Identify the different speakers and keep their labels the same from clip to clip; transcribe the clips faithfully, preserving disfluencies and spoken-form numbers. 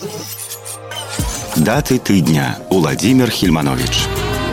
Speaker 1: Даты тыдня. Уладзімір Хільманович.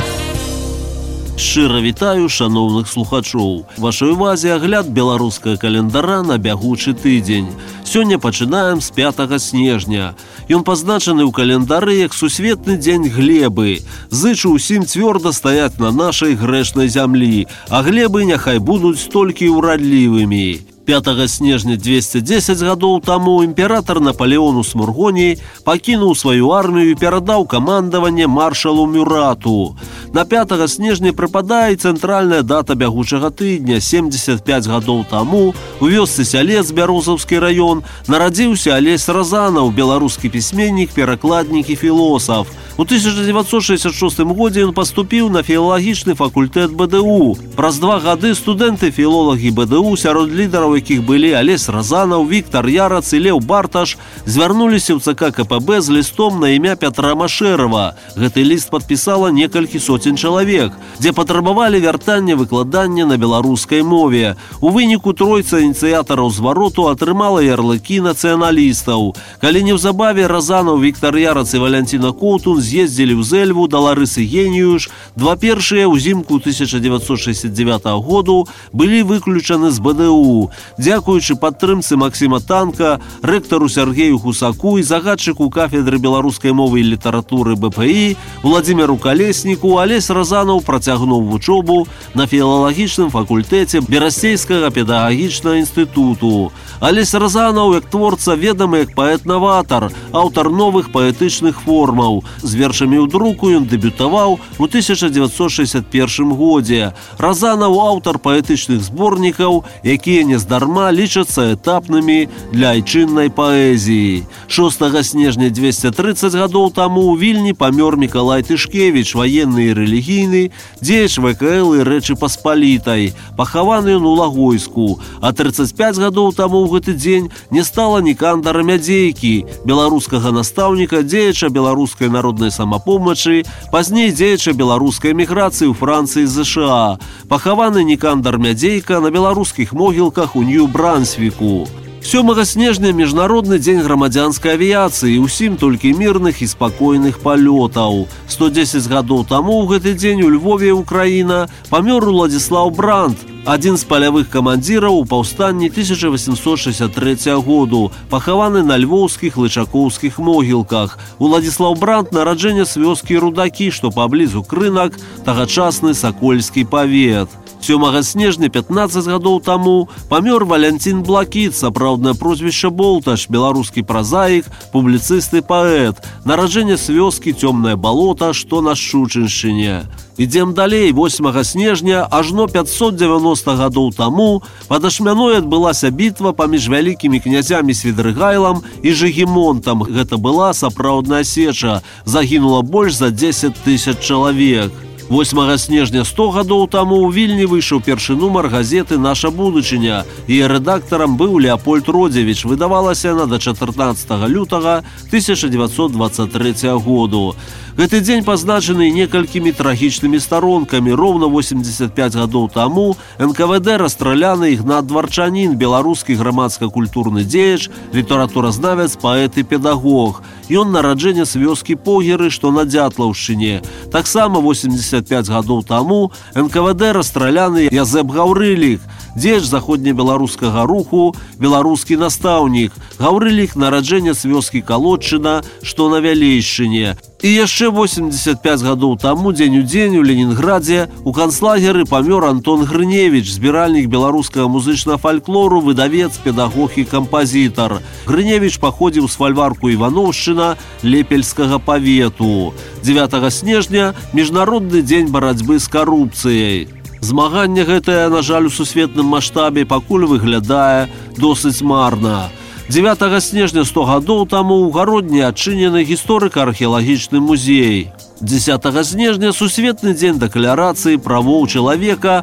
Speaker 2: Шчыра вітаю шаноўных слухачоў. Вашай увазе агляд беларускага календара на бягучы тыдзень. Сёння пачынаем з пятага снежня. Ён пазначаны ў календары як сусветны дзень глебы. Зычу ўсім цвёрда стаяць на нашай грэшнай зямлі, а глебы няхай будуць толькі ўрадлівымі. пятага снежня двесце дзесяць гадоў таму імператар Напалеон у Смургоні пакінуў сваю армію і перадаў камандаванне маршалу Мюрату. На пятага снежня прыпадае цэнтральная дата бягучага тыдня. семьдесят пять гадоў таму у вёсцы Сялец, Бярозаўскі раён, нарадзіўся Алесь Разанаў, беларускі пісьменнік, перакладнік і філосаф. У тысяча девятьсот шестьдесят шостым годзе ён паступіў на філалагічны факультэт бэ дэ у. Праз два гады студэнты-філолагі бэ дэ у, сярод лідараў якіх былі Алесь Разанаў, Віктар Ярац і Леў Барташ, звярнуліся ў цэ ка ка пэ бэ з лістом на імя Пятра Машэрава. Гэты ліст падпісала некалькі соцень чалавек, дзе патрабавалі вяртання выкладання на беларускай мове. У выніку тройца ініцыятараў звароту атрымала ярлыкі нацыяналістаў. Калі неўзабаве Разанаў, Віктар Ярац і Валянціна Коўтун з'ездзілі ў Зэльву да Ларысы Геніюш, два першыя ўзімку тысяча девятьсот шестьдесят девятого году былі выключаны з бэ дэ у. Дзякуючы падтрымцы Максіма Танка, рэктару Сергею Хусаку і загадчыку кафедры беларускай мовы і літаратуры бэ пэ і Уладзіміру Калесніку, Алесь Разанаў працягнуў вучобу на філалагічным факультэце Берасцейскага педагагічнага інстытуту. Алесь Разанаў як творца ведамы як паэт-наватар, аўтар новых паэтычных формаў. З вершамі ў друку ён дэбютаваў у тысяча девятьсот шестьдесят первым годзе. Разанаў аўтар паэтычных зборнікаў, якія нездарма лічацца этапнымі для айчыннай паэзіі. шостага снежня двесце трыццаць гадоў таму ў Вільні памёр Мікалай Тышкевіч, ваенны і рэлігійны, дзеяч вэ ка эл і Рэчы Паспалітай. Пахаваны ён у Лагойску. А трыццаць пять гадоў таму ў гэты дзень не стала Нікандара Мядзейкі, беларускага настаўніка, дзеяча беларускай народнай самапомачы, пазней дзеяча беларускай эміграцыі ў Францыі з зэ ша а. Пахаваны Нікандар Мядзейка на беларускіх могілках у Нью-Брансвіку. сёмага снежня міжнародны дзень грамадзянскай авіяцыі, усім толькі мірных і спакойных палётаў. сто дзесяць гадоў таму ў гэты дзень у Львове, Украіна, памёр Уладзіслаў Бранд, адзін з палявых камандзіраў у паўстанні тысяча восемьсот шестьдесят третьего году, пахаваны на львоўскіх лычакоўскіх могілках. Уладзіслаў Бранд нараджэння з вёскі Рудакі, што паблізу Крынак, тагачасны Сакольскі павет. сёмага снежня пятнаццаць гадоў таму памёр Валянцін Блакіт, сапраўднае прозвішча Болташ, беларускі празаік, публіцыст і паэт. Нараджэнне з вёскі Цёмнае балота, што на Шчучыншчыне. Ідзем далей. восьмага снежня ажно пятьсот девяносто гадоў таму пад Ашмяной адбылася бітва паміж вялікімі князямі Свідрыгайлам і Жыгімонтам. Гэта была сапраўдная сеча. Загінула больш за дзесяць тысяч чалавек. восьмага снежня сто гадоў таму ў Вільні выйшаў першы нумар газеты «Наша будучыня». Яе рэдактарам быў Леапольд Родзевіч. Выдавалася яна да чатырнаццатага лютага тысяча девятьсот двадцать третьего году. Гэты дзень пазначаны некалькімі трагічнымі старонкамі. Роўна восемьдесят пять гадоў таму эн ка вэ дэ расстраляны Ігнат Дварчанін, беларускі грамадска-культурны дзеяч, літаратуразнавец, паэт і педагог. Ён нараджэння з вёскі Погеры, што на Дзятлаўшчыне. Таксама восемьдесят пять гадоў таму эн ка вэ дэ расстраляны Язэп Гаўрылік, дзеяч заходнебеларускага руху, беларускі настаўнік. Гаўрылік нараджэння з вёскі Калодчына, што на Вялейшчыне. І яшчэ восемьдесят пять гадоў таму дзень у дзень у Ленінградзе у канцлагеры памёр Антон Грыневіч, збіральнік беларускага музычнага фальклору, выдавец, педагог і кампазітар. Грыневіч паходзіў з фальварку Івановшчына Лепельскага павету. дзевятага снежня міжнародны дзень барацьбы з карупцыяй. Змаганне гэтае, на жаль, у сусветным маштабе пакуль выглядае досыць марна. дзевятага снежня сто гадоў таму ў Гародні адчынены гісторыка-археалагічны музей. дзесятага снежня сусветны дзень дэкларацыі правоў чалавека.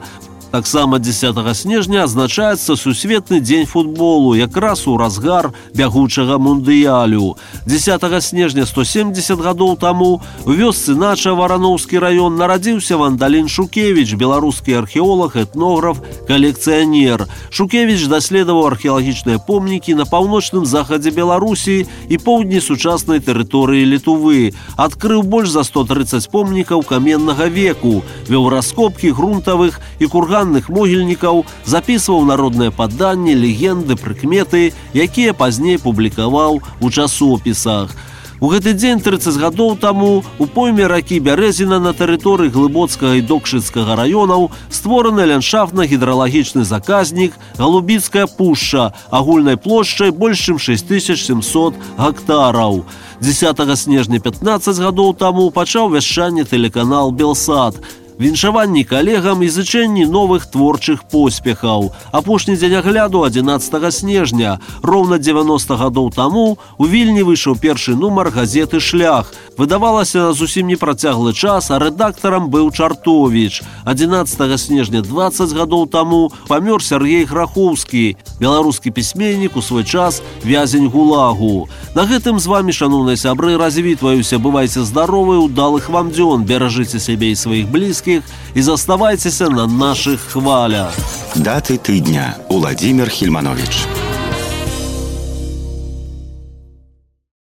Speaker 2: Таксама дзесятага снежня адзначаецца сусветны дзень футболу, якраз у разгар бягучага мундыялю. дзесятага снежня сто семдзесят гадоў таму у вёсцы Нача, Варановскі раён, нарадзіўся Вандалін Шукевіч, беларускі археолог, этнограф, калекцыянер. Шукевіч даследаваў археалагічныя помнікі на паўночным захадзе Беларусі і поўдні сучаснай тэрыторыі Літувы. Адкрыў больш за сто трыццаць помнікаў каменнага веку, вёў раскопкі грунтавых і курганных могільнікаў, запісваў народныя паданні, легенды, прыкметы, якія пазней публікаваў у часопісах. У гэты дзень трыццаць гадоў таму у пойме ракі Бярэзіна на тэрыторыі Глыбоцкага і Докшыцкага раёнаў створаны ландшафтна-гідралагічны заказнік Галубіцкая пушча агульнай плошчай больш чым шэсць тысяч сямсот гектараў. дзесятага снежня пятнаццаць гадоў таму пачаў вяшчанне тэлеканал «Белсат». Віншаванні калегам і зычэнні новых творчых поспехаў. Апошні дзень агляду адзінаццатага снежня. Роўна дзевяноста гадоў таму у Вільні выйшаў першы нумар газеты «Шлях». Выдавалася на зусім непрацяглы час, а рэдактарам быў Чартовіч. адзінаццатага снежня дваццаць гадоў таму памёр Сергей Грахоўскі, беларускі пісьменнік, у свой час вязень гулагу. На гэтым з вамі, шаноўныя сябры, развітваюся. Бывайце здаровы, удалых вам дзён, беражыце сябе і сваіх блізкіх і заставайцеся на нашых хвалях.
Speaker 1: Даты тыдня. Уладзімір Хільманович.